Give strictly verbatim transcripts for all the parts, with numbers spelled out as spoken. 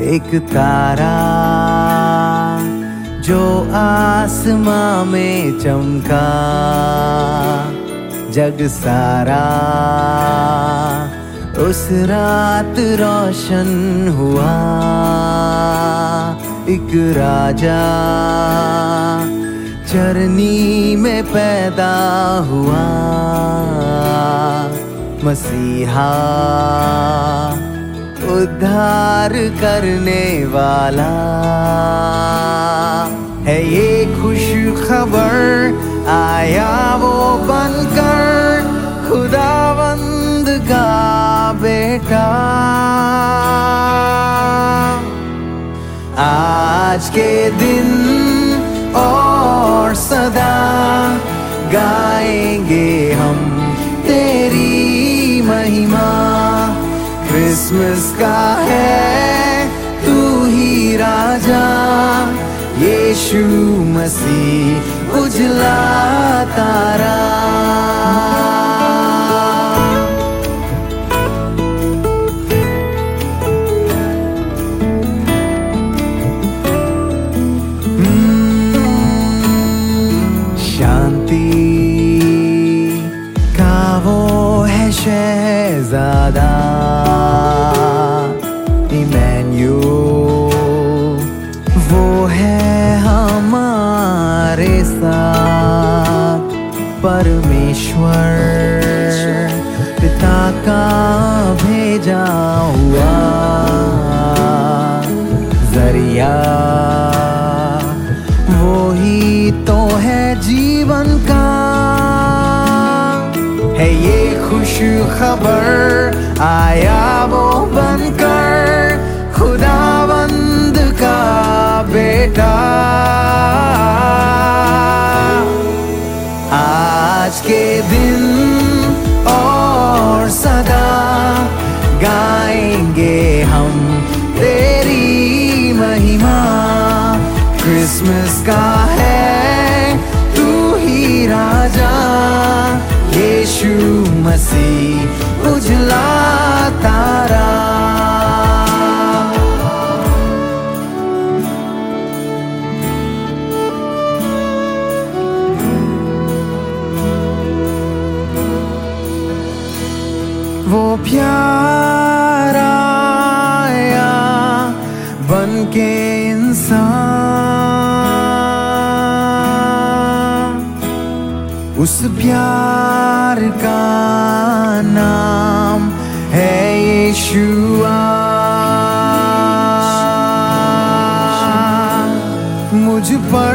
एक तारा जो आसमां में चमका, जग सारा उस रात रोशन हुआ। एक राजा चरनी में पैदा हुआ, मसीहा उद्धार करने वाला है। ये खुश खबर आया वो बनकर, खुदावंद का बेटा। आज के दिन और सदा गाएंगे हम तेरी महिमा। क्रिसमस का है तू ही राजा, यीशु मसीह उजला तारा। शांति का वो है शहजादा, इमैनुएल वो है हमारे साथ। परमेश्वर पिता का भेजा हुआ जरिया, वो ही तो है जीवन का। है ये खुश खबर आया वो बनकर, खुदावंद का बेटा। आज के दिन और सदा गाएंगे हम तेरी महिमा। क्रिसमस का है तू ही राजा, यीशु मसीह उजला तारा। वो प्यारा आया बन के इंसान, उस प्यार का नाम है यीशुआ। मुझ पर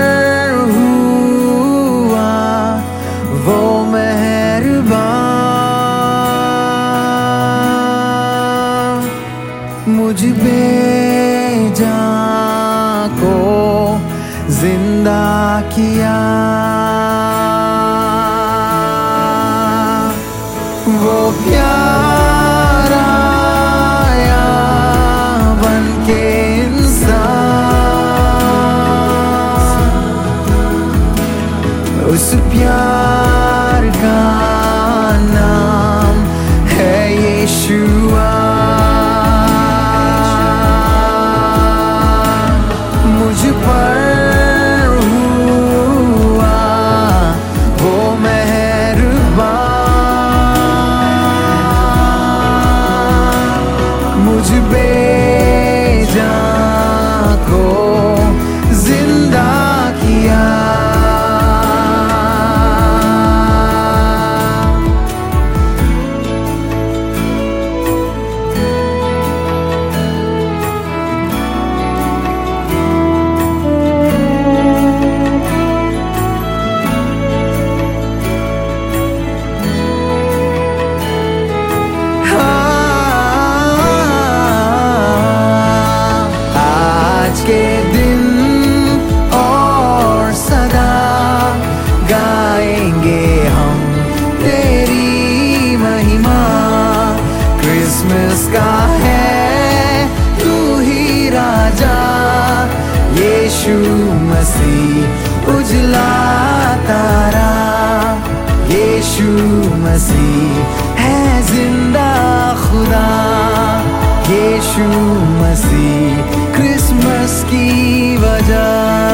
हुआ वो मेहरबान, मुझ बेजान को जिंदा किया। वो प्यारा आया बन के इंसान, उस प्यार का नाम है यीशुआ। मुझ पर हुआ वो मेहरबान, मुझ बेजान को जिंदा किया। के दिन और सदा गाएंगे हम तेरी महिमा। क्रिसमस का है तू ही राजा, यीशु मसीह उजला तारा। यीशु मसीह है जिंदा खुदा, यीशु यीशु मसीह क्रिसमस की वजह।